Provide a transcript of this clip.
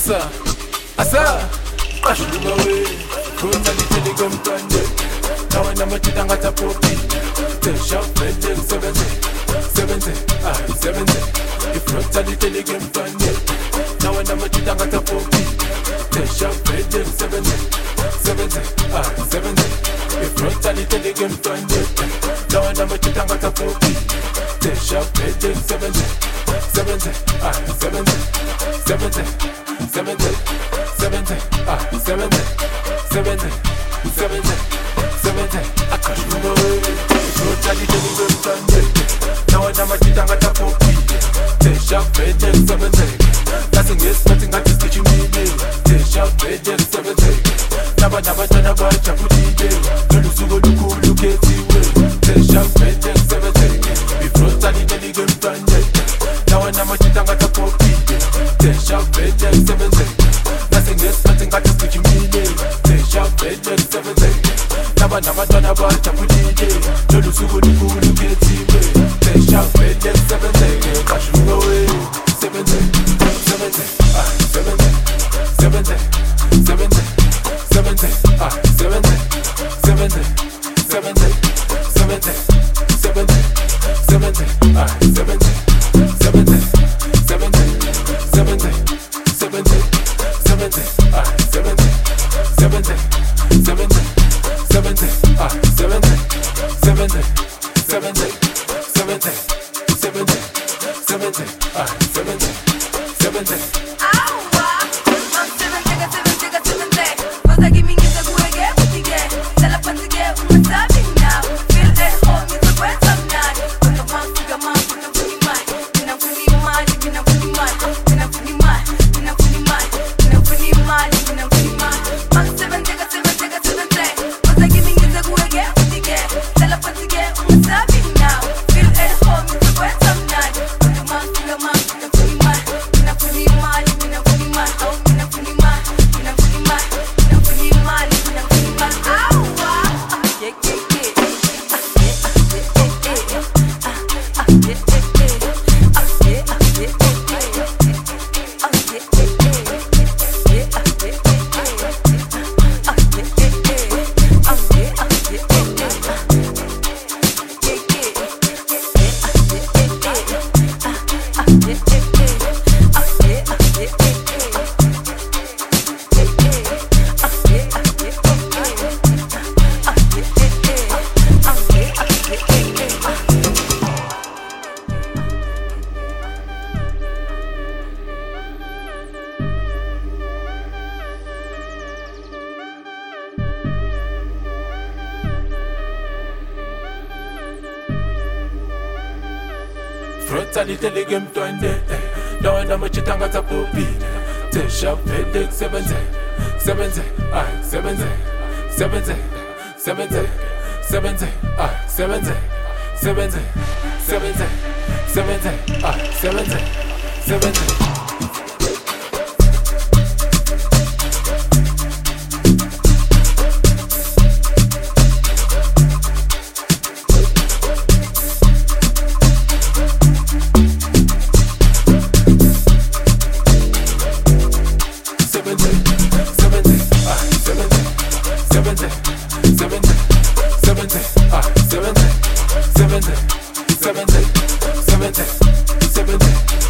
asa ashulumawe kunzali telegram kanje nawe namachita ngatapopi tesha fete sevenze ifrontali telegram kanje nawe namachita ngatapopi tesha fete sevenze ifrontali telegram kanje nawe namachita ngatapopi tesha fete sevenze akashulumawe ifrontali telegram kanje nawe namachita ngatapopi tesha fete sevenze nasingesikhathi ngathi sichimile tesha fete sevenze nabanabantwana bajabulile lolusuku olukhulu khethiwe tesha fete sevenze ifrontali telegram kanje nawe namachita ngatapopi tesha fete sevenze nasingesikhathi ngathi sichimile tesha fete sevenze nabanabantwana bajabulile lolusuku olukhulu khethiwe tesha fete sevenze akashulumawe sevenze Frontali telegram twende nawe namachita ngatapopi tesha fete sevenze sevenze